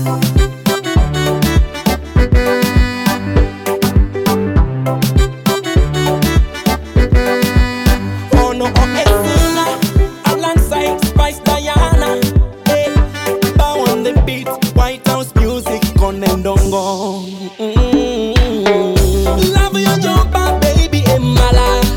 Love your jumper, baby, in my life.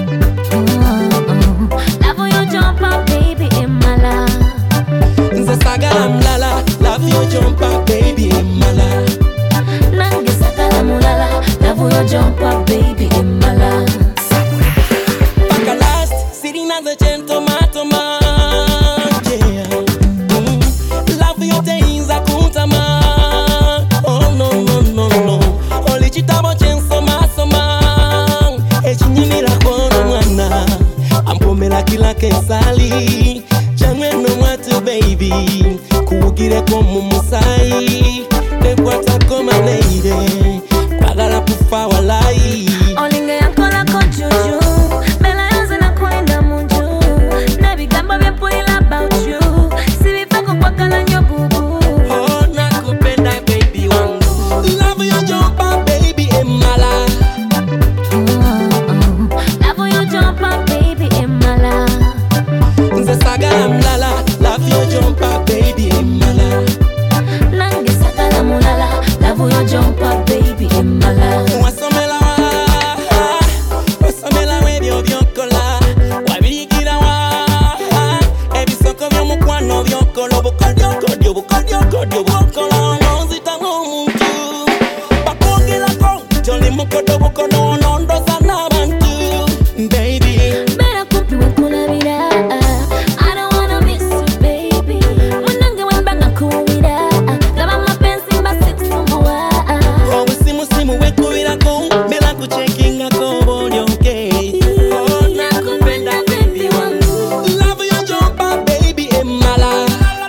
Love your jumper, baby, in my life. Nze sagala mlala, love your jumper, baby, in my life. Nange sagala mulala, love your jumper, baby, in my life. Back at last, sitting as a gentleman, yeah. Love your days, I couldn't oh no no no no. Only chitabo chenso masoma. Echinyimira kono mwana. Ampomela kila kesali. Changwe no mwatu baby. Kuugire komu musai. Nekwata koma leide. Kwagala kufa walai. Olinge yankola ko juju. Bela yanze na kwenda munju. Nebigambo byepulila about you. Sibifako kwa kala nyobubu. Oh nakupenda baby wangu. Love your jumper baby in my life. Love your jumper, baby, in my life. Nze sagala mlala. Love your jumper baby in my life. Nange sagala mulala, love your jumper, baby, in my life. Wasomela webyo byokola. Wabirigira wa. Ebisoko byomukwano byokola. Bukodyo bukola. Nonzita ng'omuntu. Bakwogerako. Joli mukodo bukono. Nondoza n'abantu. Baby. Better kumpi wekulabira. I don't wanna miss you, baby. Munange wembanga kuwira. Gaba mapenzi mbasikusumbua. Obusimusimu wekubirako. Bela kuchekingako bolyoke. Oh nakupenda baby wangu. Love your jumper baby in my life.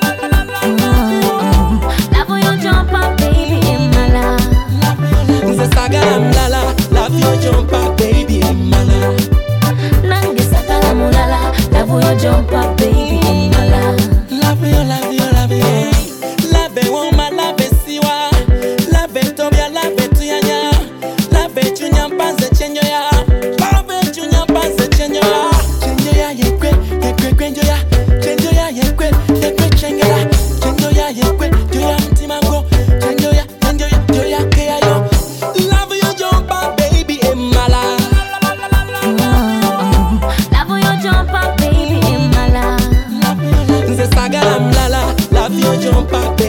Love your jumper, baby, in my life. Nze sagala mlala. Love your jumper baby in my life. Nange sagala mulala, love your jumper, baby, in my life. Love you. Love it woman, love it siwa. Love it tobia, love it tuyanya. Love it chunya mpanze chenyo ya. Love it chunya mpanze chenyo ya. Chenyo ya yekwe chenyo ya. Chenyo ya yekwe chengela. Chenyo ya yekwe joya mtimango. Chenyo ya kea yo. Love your jumper baby in my life. Love your jumper, baby, in my life. Nze sagala mlala. Love your jumper baby.